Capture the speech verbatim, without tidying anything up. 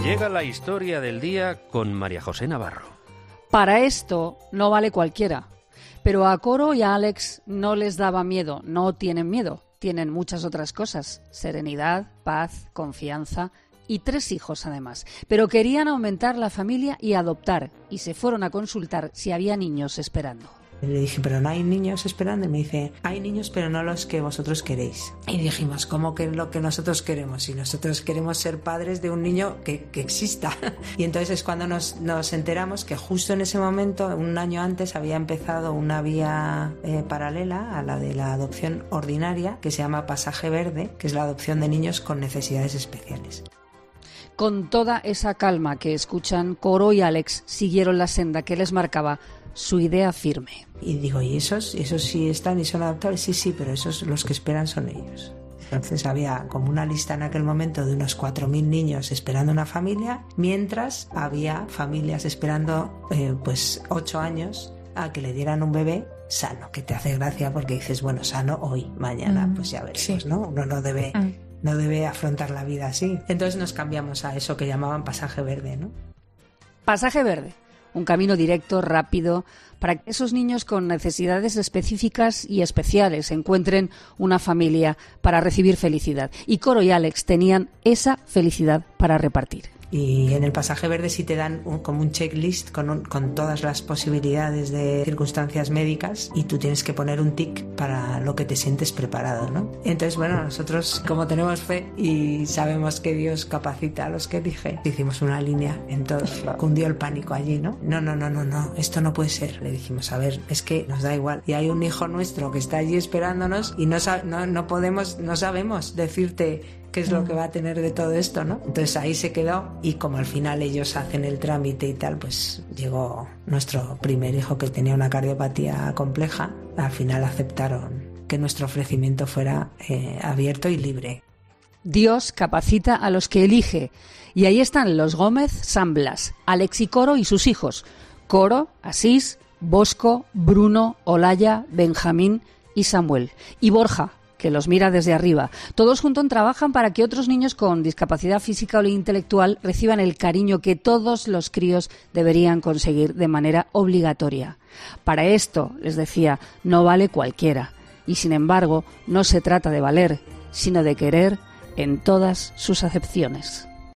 Llega la historia del día con María José Navarro. Para esto no vale cualquiera, pero a Coro y a Alex no les daba miedo, no tienen miedo, tienen muchas otras cosas, serenidad, paz, confianza y tres hijos además, pero querían aumentar la familia y adoptar, y se fueron a consultar si había niños esperando. Le dije, pero no hay niños esperando. Y me dice, hay niños, pero no los que vosotros queréis. Y dijimos, ¿cómo que lo que nosotros queremos? Si nosotros queremos ser padres de un niño que, que exista. Y entonces es cuando nos, nos enteramos que justo en ese momento, un año antes, había empezado una vía eh, paralela a la de la adopción ordinaria, que se llama Pasaje Verde, que es la adopción de niños con necesidades especiales. Con toda esa calma que escuchan, Coro y Alex siguieron la senda que les marcaba su idea firme. Y digo, ¿y esos? ¿Esos sí están y son adoptables? Sí, sí, pero esos los que esperan son ellos. Entonces había como una lista en aquel momento de unos cuatro mil niños esperando una familia, mientras había familias esperando eh, pues ocho años a que le dieran un bebé sano, que te hace gracia porque dices, bueno, sano hoy, mañana, mm, pues ya veremos, sí. ¿no? Uno no debe... Mm. No debe afrontar la vida así. Entonces nos cambiamos a eso que llamaban Pasaje Verde, ¿no? Pasaje Verde, un camino directo, rápido, para que esos niños con necesidades específicas y especiales encuentren una familia para recibir felicidad. Y Coro y Alex tenían esa felicidad para repartir. Y en el Pasaje Verde sí te dan un, como un checklist con, un, con todas las posibilidades de circunstancias médicas y tú tienes que poner un tic para lo que te sientes preparado, ¿no? Entonces, bueno, nosotros como tenemos fe y sabemos que Dios capacita a los que elige, hicimos una línea en todo. Cundió el pánico allí, ¿no? No, no, no, no, no, esto no puede ser. Le dijimos, a ver, es que nos da igual. Y hay un hijo nuestro que está allí esperándonos y no, no, no podemos, no sabemos decirte qué es lo que va a tener de todo esto, ¿no? Entonces ahí se quedó y como al final ellos hacen el trámite y tal, pues llegó nuestro primer hijo que tenía una cardiopatía compleja. Al final aceptaron que nuestro ofrecimiento fuera eh, abierto y libre. Dios capacita a los que elige y ahí están los Gómez San Blas, Alex y Coro y sus hijos. Coro, Asís, Bosco, Bruno, Olaya, Benjamín y Samuel. Y Borja, que los mira desde arriba. Todos juntos trabajan para que otros niños con discapacidad física o intelectual reciban el cariño que todos los críos deberían conseguir de manera obligatoria. Para esto, les decía, no vale cualquiera. Y sin embargo, no se trata de valer, sino de querer en todas sus acepciones.